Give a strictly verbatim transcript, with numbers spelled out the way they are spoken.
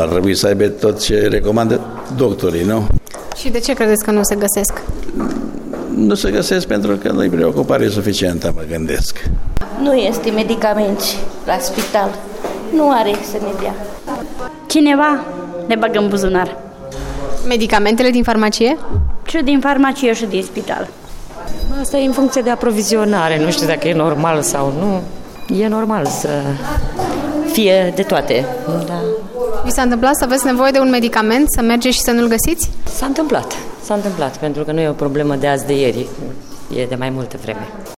ar trebui să aibă tot ce recomandă doctorii, nu? Și de ce credeți că nu se găsesc? Nu se găsesc pentru că nu-i preocupare suficientă, mă gândesc. Nu este medicament la spital. Nu are să ne dea. Cineva ne bagă în buzunar. Medicamentele din farmacie? Și din farmacie și din spital. Asta e în funcție de aprovizionare. Nu știu dacă e normal sau nu. E normal să fie de toate. Da. Vi s-a întâmplat să aveți nevoie de un medicament, să mergeți și să nu-l găsiți? S-a întâmplat. S-a întâmplat, pentru că nu e o problemă de azi de ieri. E de mai multă vreme.